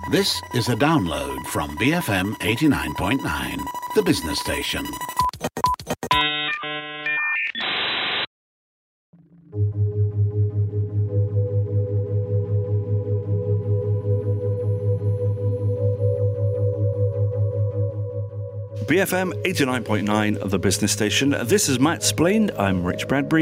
This is a download from BFM 89.9, the business station. BFM 89.9, the business station. This is Matt Splain. I'm Rich Bradbury.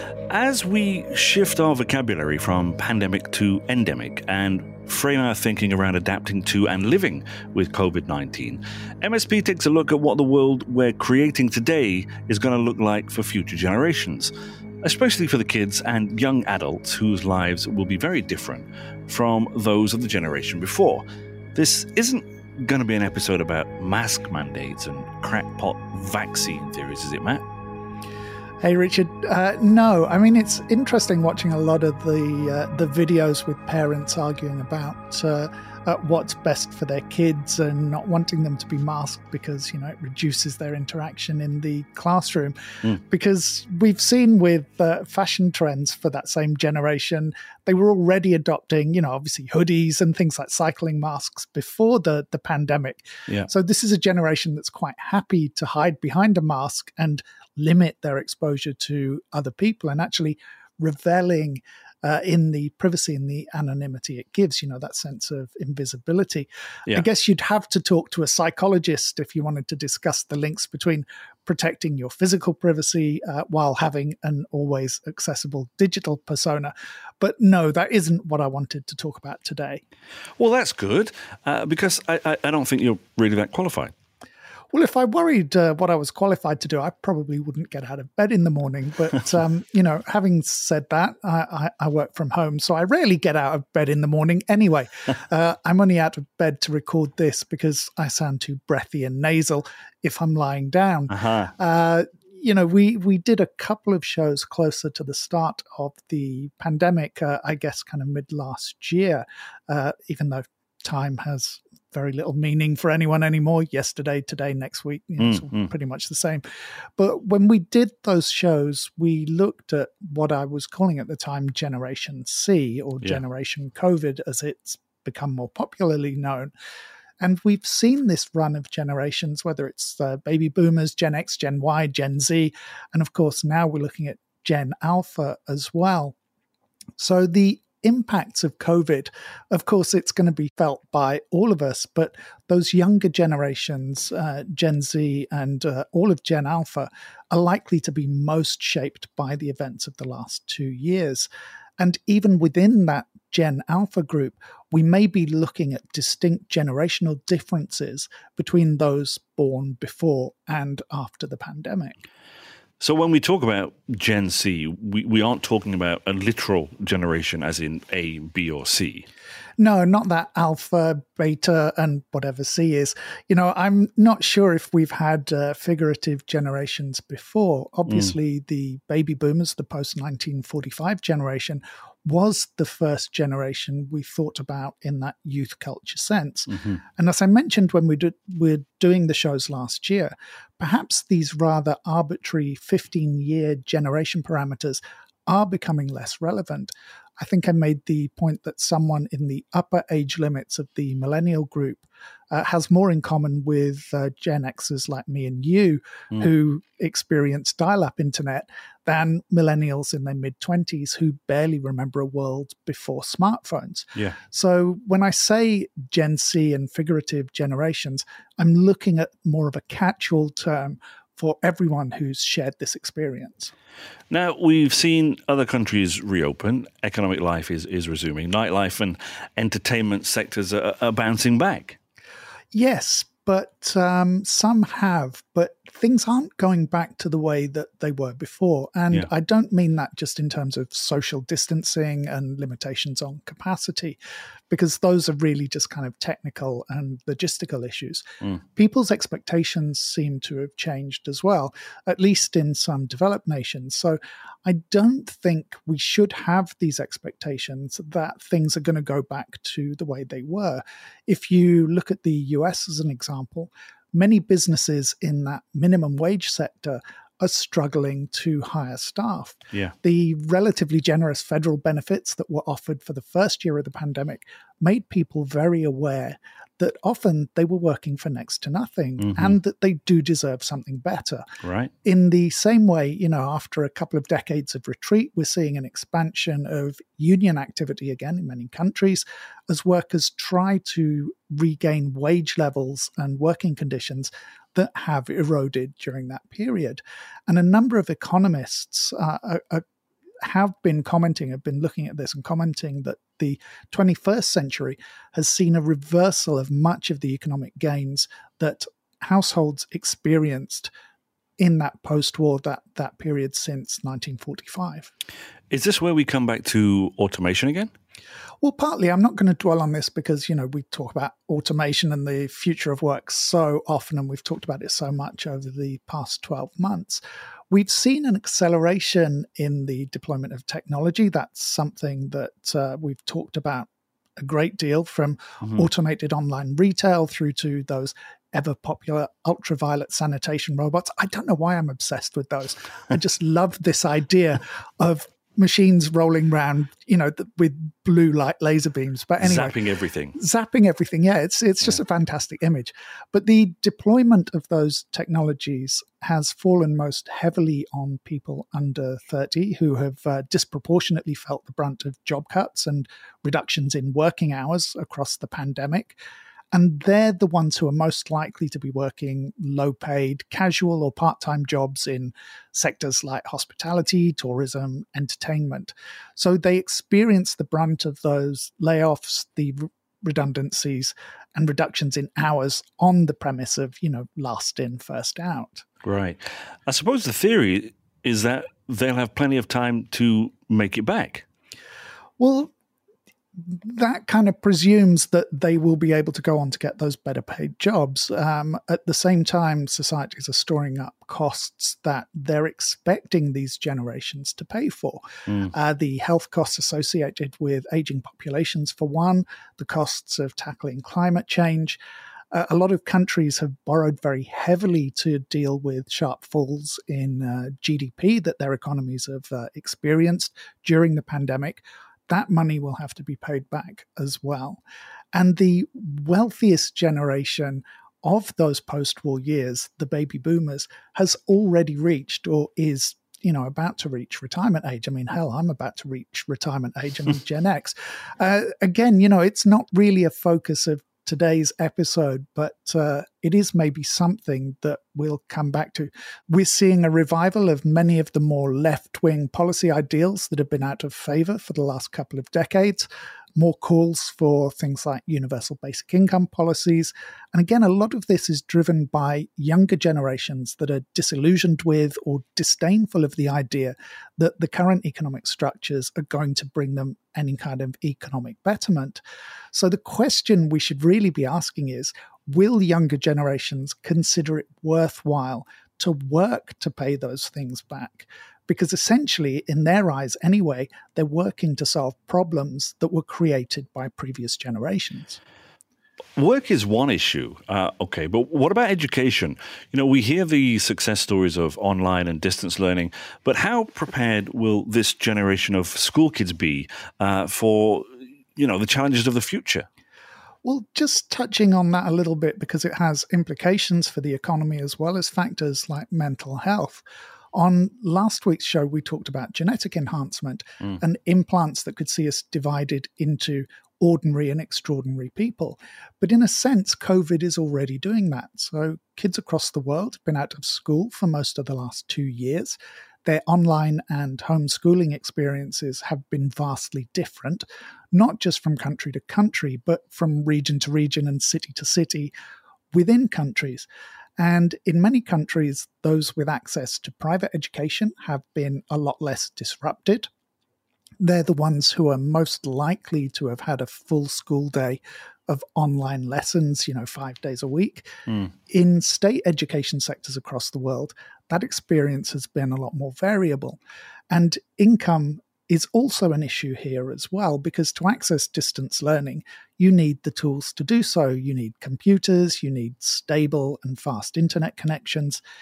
As we shift our vocabulary from pandemic to endemic and frame our thinking around adapting to and living with COVID-19, MSP takes a look at what the world we're creating today is going to look like for future generations, especially for the kids and young adults whose lives will be very different from those of the generation before. This isn't going to be an episode about mask mandates and crackpot vaccine theories, is it, Matt? Hey, Richard. No, I mean, it's interesting watching a lot of the videos with parents arguing about what's best for their kids and not wanting them to be masked because, you know, it reduces their interaction in the classroom. Because we've seen with fashion trends for that same generation, they were already adopting, you know, obviously hoodies and things like cycling masks before the pandemic. Yeah. So this is a generation that's quite happy to hide behind a mask and limit their exposure to other people and actually reveling in the privacy and the anonymity it gives, you know, that sense of invisibility. Yeah. I guess you'd have to talk to a psychologist if you wanted to discuss the links between protecting your physical privacy while having an always accessible digital persona. But no, that isn't what I wanted to talk about today. Well, that's good, because I don't think you're really that qualified. Well, if I worried what I was qualified to do, I probably wouldn't get out of bed in the morning. But, you know, having said that, I work from home, so I rarely get out of bed in the morning anyway. I'm only out of bed to record this because I sound too breathy and nasal if I'm lying down. You know, we did a couple of shows closer to the start of the pandemic, I guess kind of mid last year, even though time has very little meaning for anyone anymore. Yesterday, today, next week, you know, it's all pretty much the same. But when we did those shows, we looked at what I was calling at the time Generation C, or Generation COVID, as it's become more popularly known. And we've seen this run of generations, whether it's baby boomers, Gen X, Gen Y, Gen Z, and of course now we're looking at Gen Alpha as well. So the impacts of COVID, of course, it's going to be felt by all of us, but those younger generations, Gen Z and all of Gen Alpha, are likely to be most shaped by the events of the last 2 years. And even within that Gen Alpha group, we may be looking at distinct generational differences between those born before and after the pandemic. So when we talk about Gen C, we aren't talking about a literal generation as in A, B, or C. No, not that alpha, beta, and whatever C is. You know, I'm not sure if we've had figurative generations before. Obviously, the baby boomers, the post-1945 generation, was the first generation we thought about in that youth culture sense. And as I mentioned when we're doing the shows last year, perhaps these rather arbitrary 15-year generation parameters are becoming less relevant. I think I made the point that someone in the upper age limits of the millennial group has more in common with Gen Xers like me and you, who experienced dial-up internet, than millennials in their mid-20s who barely remember a world before smartphones. Yeah. So when I say Gen C and figurative generations, I'm looking at more of a catch-all term for everyone who's shared this experience. Now, we've seen other countries reopen. Economic life is resuming. Nightlife and entertainment sectors are bouncing back. Yes, but some have. But things aren't going back to the way that they were before. And I don't mean that just in terms of social distancing and limitations on capacity, because those are really just kind of technical and logistical issues. People's expectations seem to have changed as well, at least in some developed nations. So I don't think we should have these expectations that things are going to go back to the way they were. If you look at the US as an example, many businesses in that minimum wage sector are struggling to hire staff. Yeah. The relatively generous federal benefits that were offered for the first year of the pandemic made people very aware that often they were working for next to nothing and that they do deserve something better. Right. In the same way, after a couple of decades of retreat, we're seeing an expansion of union activity again in many countries as workers try to regain wage levels and working conditions that have eroded during that period. And a number of economists have been looking at this and commenting that the 21st century has seen a reversal of much of the economic gains that households experienced in that post-war, that period since 1945. Is this where we come back to automation again? Well, partly. I'm not going to dwell on this because, we talk about automation and the future of work so often, and we've talked about it so much over the past 12 months. We've seen an acceleration in the deployment of technology. That's something that we've talked about a great deal, from automated online retail through to those ever popular ultraviolet sanitation robots. I don't know why I'm obsessed with those. I just love this idea of machines rolling around, with blue light laser beams. But anyway, zapping everything. Yeah, it's just a fantastic image. But the deployment of those technologies has fallen most heavily on people under 30 who have disproportionately felt the brunt of job cuts and reductions in working hours across the pandemic. And they're the ones who are most likely to be working low-paid, casual or part-time jobs in sectors like hospitality, tourism, entertainment. So they experience the brunt of those layoffs, the redundancies, and reductions in hours on the premise of, last in, first out. Right. I suppose the theory is that they'll have plenty of time to make it back. Well, that kind of presumes that they will be able to go on to get those better paid jobs. At the same time, societies are storing up costs that they're expecting these generations to pay for. The health costs associated with aging populations, for one, the costs of tackling climate change. A lot of countries have borrowed very heavily to deal with sharp falls in GDP that their economies have experienced during the pandemic. That money will have to be paid back as well. And the wealthiest generation of those post-war years, the baby boomers, has already reached or is, about to reach retirement age. I mean, hell, I'm about to reach retirement age and I'm Gen X. Again, it's not really a focus of today's episode, but it is maybe something that we'll come back to. We're seeing a revival of many of the more left-wing policy ideals that have been out of favor for the last couple of decades. More calls for things like universal basic income policies. And again, a lot of this is driven by younger generations that are disillusioned with or disdainful of the idea that the current economic structures are going to bring them any kind of economic betterment. So the question we should really be asking is, will younger generations consider it worthwhile to work to pay those things back? Because essentially, in their eyes anyway, they're working to solve problems that were created by previous generations. Work is one issue, okay, but what about education? We hear the success stories of online and distance learning, but how prepared will this generation of school kids be for, the challenges of the future? Well, just touching on that a little bit, because it has implications for the economy as well as factors like mental health. On last week's show, we talked about genetic enhancement and implants that could see us divided into ordinary and extraordinary people. But in a sense, COVID is already doing that. So kids across the world have been out of school for most of the last 2 years. Their online and homeschooling experiences have been vastly different, not just from country to country, but from region to region and city to city within countries. And in many countries, those with access to private education have been a lot less disrupted. They're the ones who are most likely to have had a full school day of online lessons, 5 days a week. In state education sectors across the world, that experience has been a lot more variable. And income is also an issue here as well, because to access distance learning, you need the tools to do so. You need computers, you need stable and fast internet connections.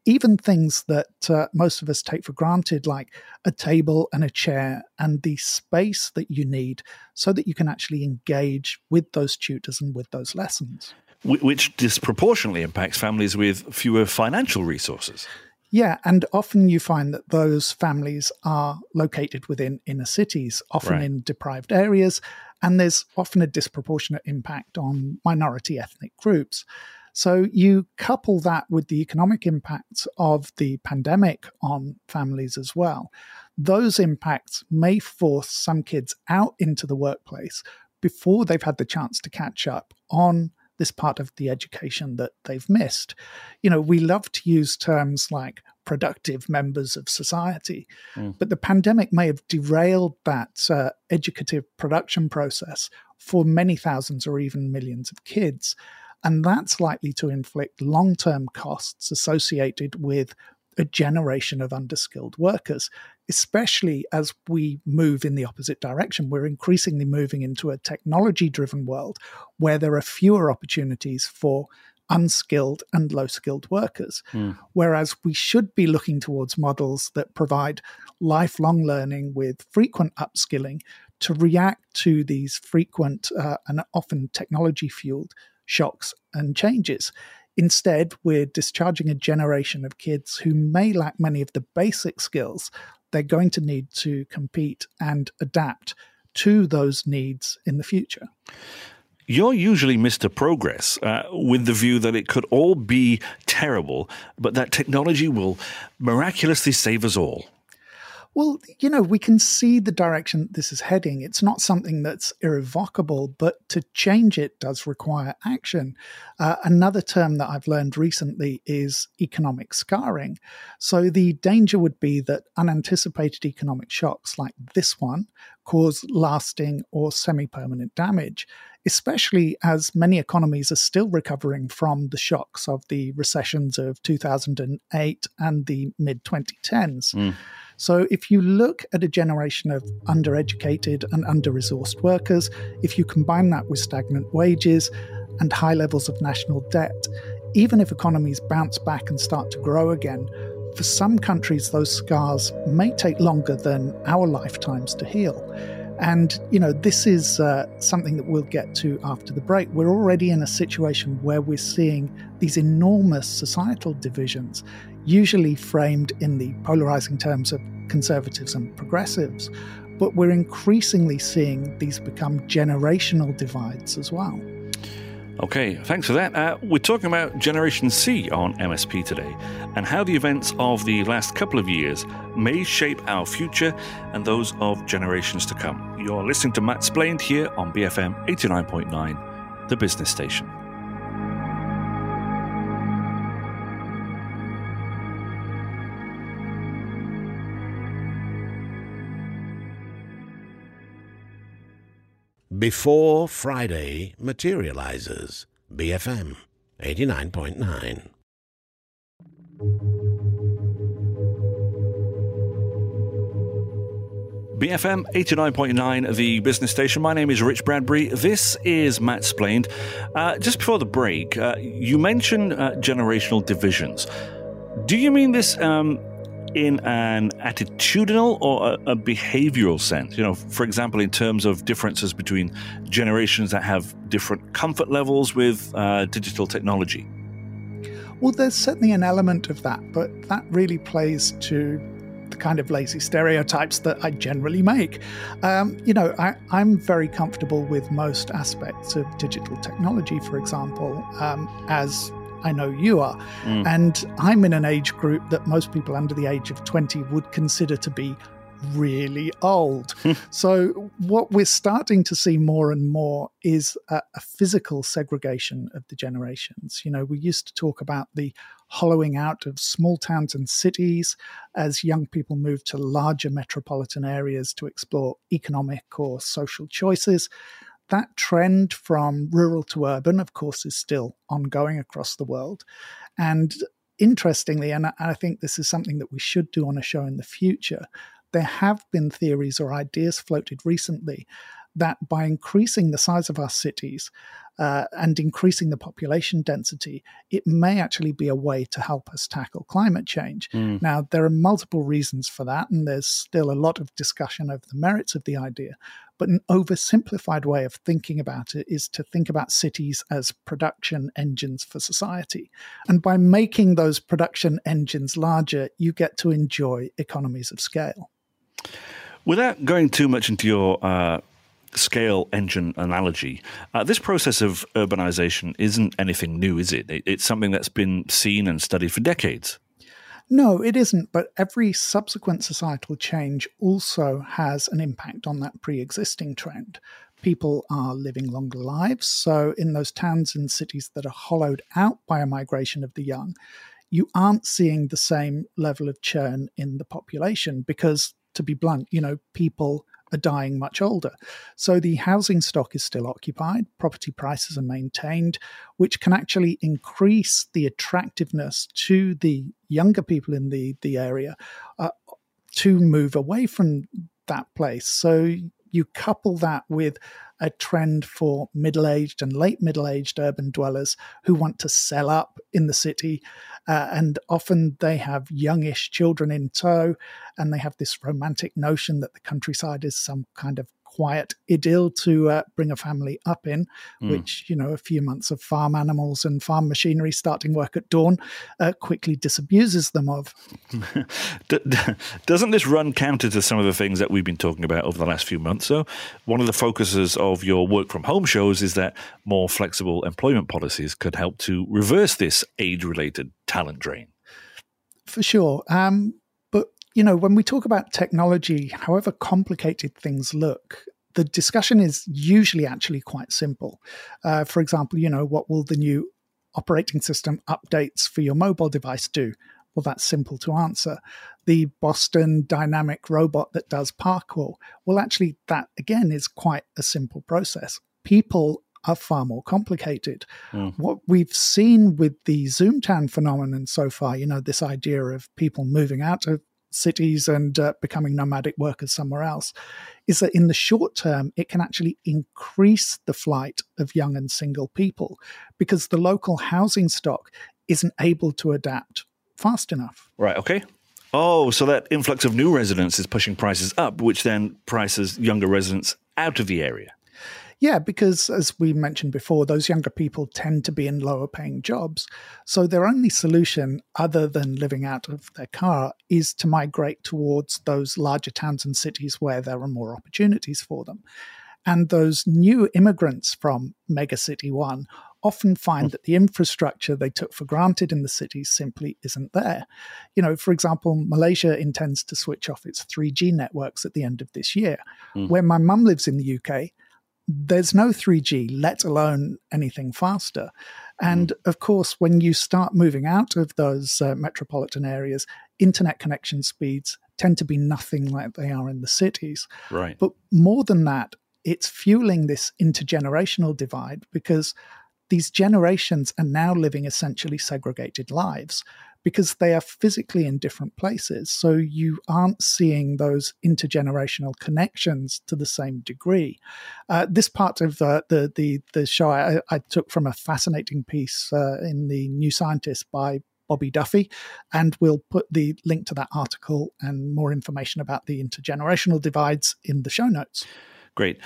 even things that most of us take for granted, like a table and a chair and the space that you need so that you can actually engage with those tutors and with those lessons. Which disproportionately impacts families with fewer financial resources. Yeah, and often you find that those families are located within inner cities, often in deprived areas, and there's often a disproportionate impact on minority ethnic groups. So you couple that with the economic impacts of the pandemic on families as well. Those impacts may force some kids out into the workplace before they've had the chance to catch up on this part of the education that they've missed. You know, we love to use terms like productive members of society, but the pandemic may have derailed that educative production process for many thousands or even millions of kids. And that's likely to inflict long-term costs associated with a generation of underskilled workers, especially as we move in the opposite direction. We're increasingly moving into a technology-driven world where there are fewer opportunities for unskilled and low-skilled workers, whereas we should be looking towards models that provide lifelong learning with frequent upskilling to react to these frequent and often technology-fueled shocks and changes. Instead, we're discharging a generation of kids who may lack many of the basic skills they're going to need to compete and adapt to those needs in the future. You're usually Mr. Progress, with the view that it could all be terrible, but that technology will miraculously save us all. Well, you know, we can see the direction this is heading. It's not something that's irrevocable, but to change it does require action. Another term that I've learned recently is economic scarring. So the danger would be that unanticipated economic shocks like this one cause lasting or semi-permanent damage, especially as many economies are still recovering from the shocks of the recessions of 2008 and the mid-2010s. So if you look at a generation of undereducated and under-resourced workers, if you combine that with stagnant wages and high levels of national debt, even if economies bounce back and start to grow again, for some countries those scars may take longer than our lifetimes to heal. And, you know, this is something that we'll get to after the break. We're already in a situation where we're seeing these enormous societal divisions, usually framed in the polarizing terms of conservatives and progressives. But we're increasingly seeing these become generational divides as well. Okay, thanks for that. We're talking about Generation C on MSP today and how the events of the last couple of years may shape our future and those of generations to come. You're listening to Matt Splained here on BFM 89.9, the business station. Before Friday materializes. BFM 89.9. BFM 89.9, the business station. My name is Rich Bradbury. This is Matt Splained. Just before the break, you mentioned generational divisions. Do you mean this in an attitudinal or a behavioral sense? You know, for example, in terms of differences between generations that have different comfort levels with digital technology? Well, there's certainly an element of that, but that really plays to the kind of lazy stereotypes that I generally make. You know, I'm very comfortable with most aspects of digital technology, for example, as I know you are. And I'm in an age group that most people under the age of 20 would consider to be really old. So what we're starting to see more and more is a physical segregation of the generations. You know, we used to talk about the hollowing out of small towns and cities as young people move to larger metropolitan areas to explore economic or social choices. That trend from rural to urban, of course, is still ongoing across the world. And interestingly, and I think this is something that we should do on a show in the future, there have been theories or ideas floated recently that by increasing the size of our cities and increasing the population density, it may actually be a way to help us tackle climate change. Now, there are multiple reasons for that, and there's still a lot of discussion over the merits of the idea. But an oversimplified way of thinking about it is to think about cities as production engines for society. And by making those production engines larger, you get to enjoy economies of scale. Without going too much into your scale engine analogy, this process of urbanization isn't anything new, is it? It's something that's been seen and studied for decades. No, it isn't, but every subsequent societal change also has an impact on that pre-existing trend. People are living longer lives, so in those towns and cities that are hollowed out by a migration of the young, you aren't seeing the same level of churn in the population because, to be blunt, people are dying much older. So the housing stock is still occupied, property prices are maintained, which can actually increase the attractiveness to the younger people in the area to move away from that place. So you couple that with a trend for middle-aged and late middle-aged urban dwellers who want to sell up in the city, and often they have youngish children in tow, and they have this romantic notion that the countryside is some kind of quiet idyll to bring a family up in, which, a few months of farm animals and farm machinery starting work at dawn quickly disabuses them of. Doesn't this run counter to some of the things that we've been talking about over the last few months? So one of the focuses of your work from home shows is that more flexible employment policies could help to reverse this age-related talent drain. For sure. When we talk about technology, however complicated things look, the discussion is usually actually quite simple. For example, what will the new operating system updates for your mobile device do? Well, that's simple to answer. The Boston Dynamic robot that does parkour, well, actually, that again is quite a simple process. People are far more complicated. What we've seen with the Zoomtown phenomenon so far, this idea of people moving out of cities and becoming nomadic workers somewhere else, is that in the short term, it can actually increase the flight of young and single people because the local housing stock isn't able to adapt fast enough. Right, okay. Oh, so that influx of new residents is pushing prices up, which then prices younger residents out of the area. Yeah, because as we mentioned before, those younger people tend to be in lower paying jobs. So their only solution, other than living out of their car, is to migrate towards those larger towns and cities where there are more opportunities for them. And those new immigrants from Megacity 1 often find that the infrastructure they took for granted in the cities simply isn't there. For example, Malaysia intends to switch off its 3G networks at the end of this year. Where my mum lives in the UK, there's no 3G, let alone anything faster. And of course, when you start moving out of those metropolitan areas, internet connection speeds tend to be nothing like they are in the cities. Right. But more than that, it's fueling this intergenerational divide because these generations are now living essentially segregated lives because they are physically in different places. So you aren't seeing those intergenerational connections to the same degree. This part of the show I took from a fascinating piece in the New Scientist by Bobby Duffy, and we'll put the link to that article and more information about the intergenerational divides in the show notes. Great.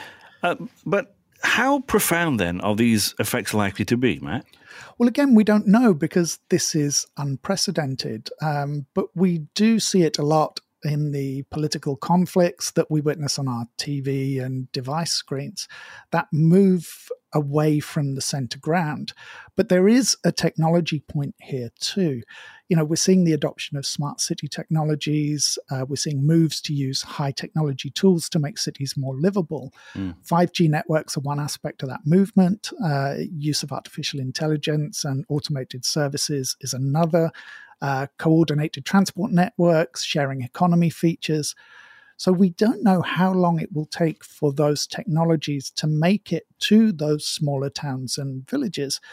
But how profound, then, are these effects likely to be, Matt? Well, again, we don't know because this is unprecedented, but we do see it a lot in the political conflicts that we witness on our TV and device screens that move away from the center ground. But there is a technology point here too. We're seeing the adoption of smart city technologies. We're seeing moves to use high technology tools to make cities more livable. 5G networks are one aspect of that movement. Use of artificial intelligence and automated services is another. Coordinated transport networks, sharing economy features. So we don't know how long it will take for those technologies to make it to those smaller towns and villages.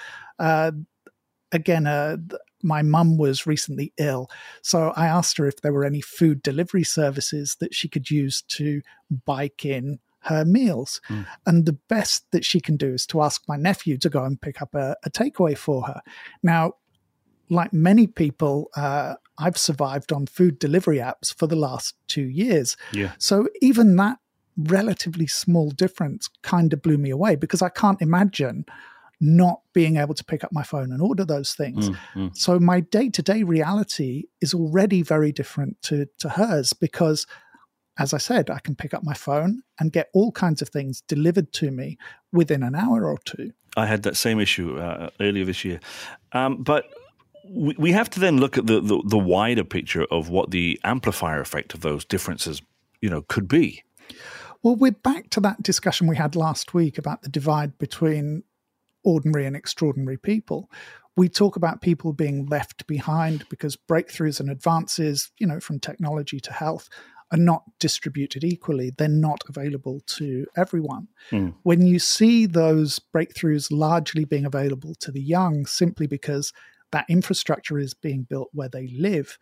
My mum was recently ill, so I asked her if there were any food delivery services that she could use to bike in her meals. And the best that she can do is to ask my nephew to go and pick up a takeaway for her. Now, like many people, I've survived on food delivery apps for the last 2 years. Yeah. So even that relatively small difference kind of blew me away, because I can't imagine not being able to pick up my phone and order those things. So my day-to-day reality is already very different to hers, because, as I said, I can pick up my phone and get all kinds of things delivered to me within an hour or two. I had that same issue earlier this year. But we have to then look at the wider picture of what the amplifier effect of those differences, could be. Well, we're back to that discussion we had last week about the divide between ordinary and extraordinary people. We talk about people being left behind because breakthroughs and advances, from technology to health, are not distributed equally. They're not available to everyone. When you see those breakthroughs largely being available to the young simply because that infrastructure is being built where they live,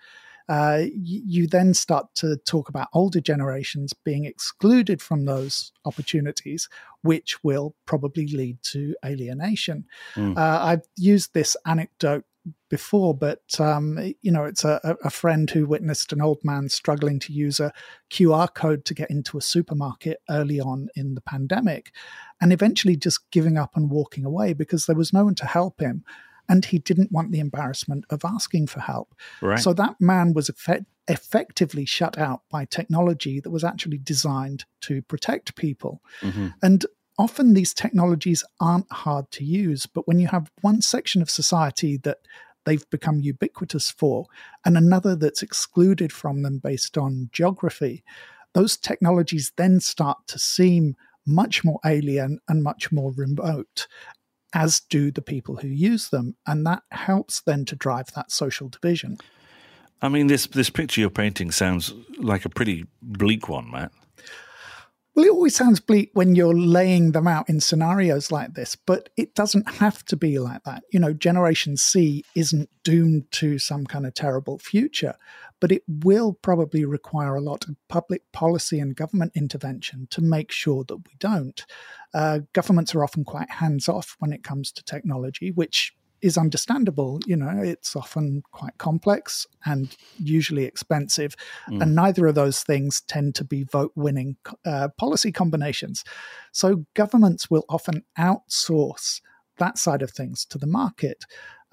you then start to talk about older generations being excluded from those opportunities, which will probably lead to alienation. I've used this anecdote before, but it's a friend who witnessed an old man struggling to use a QR code to get into a supermarket early on in the pandemic, and eventually just giving up and walking away because there was no one to help him. And he didn't want the embarrassment of asking for help. Right. So that man was effectively shut out by technology that was actually designed to protect people. And often these technologies aren't hard to use, but when you have one section of society that they've become ubiquitous for and another that's excluded from them based on geography, those technologies then start to seem much more alien and much more remote, as do the people who use them. And that helps then to drive that social division. I mean, this picture you're painting sounds like a pretty bleak one, Matt. Well, it always sounds bleak when you're laying them out in scenarios like this, but it doesn't have to be like that. Generation C isn't doomed to some kind of terrible future, but it will probably require a lot of public policy and government intervention to make sure that we don't. Governments are often quite hands-off when it comes to technology, which is understandable. It's often quite complex and usually expensive, and neither of those things tend to be vote-winning policy combinations. So governments will often outsource that side of things to the market.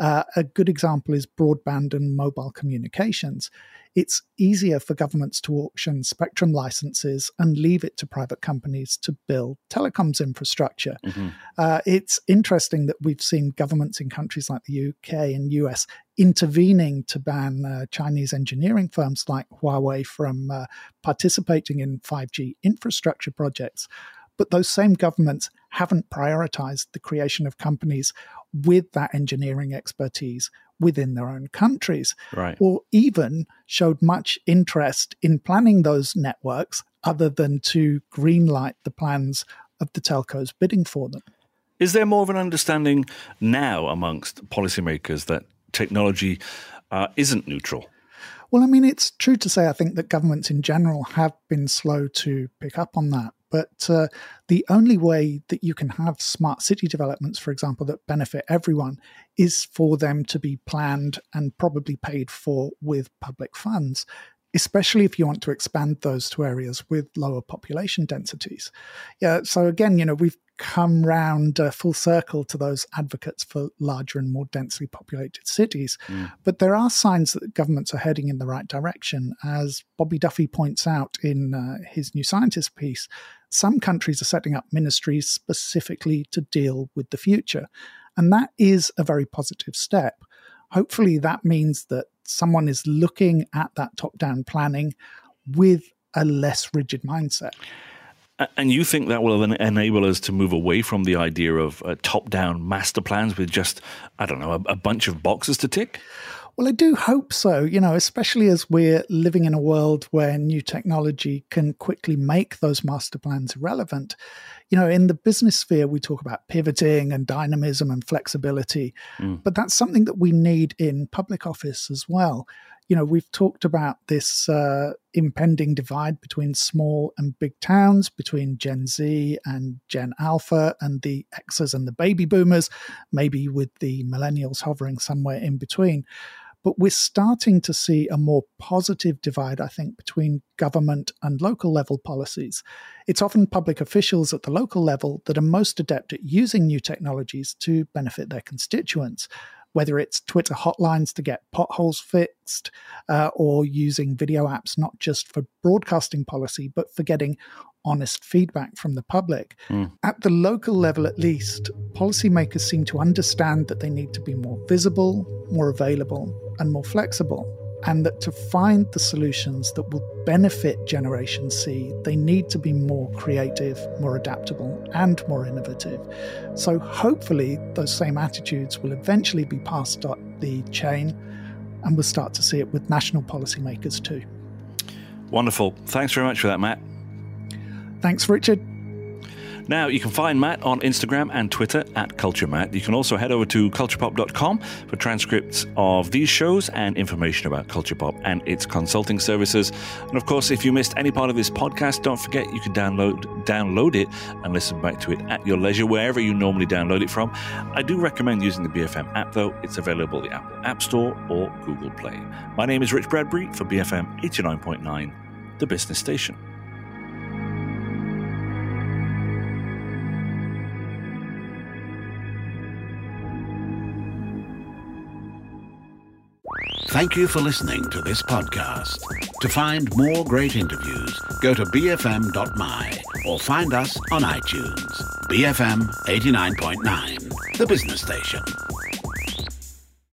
A good example is broadband and mobile communications. It's easier for governments to auction spectrum licenses and leave it to private companies to build telecoms infrastructure. It's interesting that we've seen governments in countries like the UK and US intervening to ban Chinese engineering firms like Huawei from participating in 5G infrastructure projects. But those same governments haven't prioritized the creation of companies with that engineering expertise within their own countries, right, or even showed much interest in planning those networks other than to greenlight the plans of the telcos bidding for them. Is there more of an understanding now amongst policymakers that technology isn't neutral? Well, I mean, it's true to say I think that governments in general have been slow to pick up on that. But the only way that you can have smart city developments, for example, that benefit everyone is for them to be planned and probably paid for with public funds, especially if you want to expand those to areas with lower population densities. Yeah. So again, we've come round full circle to those advocates for larger and more densely populated cities. But there are signs that governments are heading in the right direction. As Bobby Duffy points out in his New Scientist piece, some countries are setting up ministries specifically to deal with the future. And that is a very positive step. Hopefully that means that someone is looking at that top-down planning with a less rigid mindset. And you think that will enable us to move away from the idea of top-down master plans with just, I don't know, a bunch of boxes to tick? Well, I do hope so, especially as we're living in a world where new technology can quickly make those master plans irrelevant. In the business sphere, we talk about pivoting and dynamism and flexibility, but that's something that we need in public office as well. We've talked about this impending divide between small and big towns, between Gen Z and Gen Alpha, and the Xers and the baby boomers, maybe with the millennials hovering somewhere in between. But we're starting to see a more positive divide, I think, between government and local level policies. It's often public officials at the local level that are most adept at using new technologies to benefit their constituents, whether it's Twitter hotlines to get potholes fixed, or using video apps not just for broadcasting policy, but for getting honest feedback from the public. At the local level, at least, policymakers seem to understand that they need to be more visible, more available, and more flexible, and that to find the solutions that will benefit Generation C, they need to be more creative, more adaptable, and more innovative. So hopefully those same attitudes will eventually be passed up the chain, and we'll start to see it with national policymakers too. Wonderful. Thanks very much for that, Matt. Thanks, Richard. Now, you can find Matt on Instagram and Twitter at CultureMatt. You can also head over to culturepop.com for transcripts of these shows and information about Culture Pop and its consulting services. And of course, if you missed any part of this podcast, don't forget you can download it and listen back to it at your leisure, wherever you normally download it from. I do recommend using the BFM app, though. It's available at the Apple App Store or Google Play. My name is Rich Bradbury for BFM 89.9, the business station. Thank you for listening to this podcast. To find more great interviews, go to bfm.my or find us on iTunes. BFM 89.9, the business station.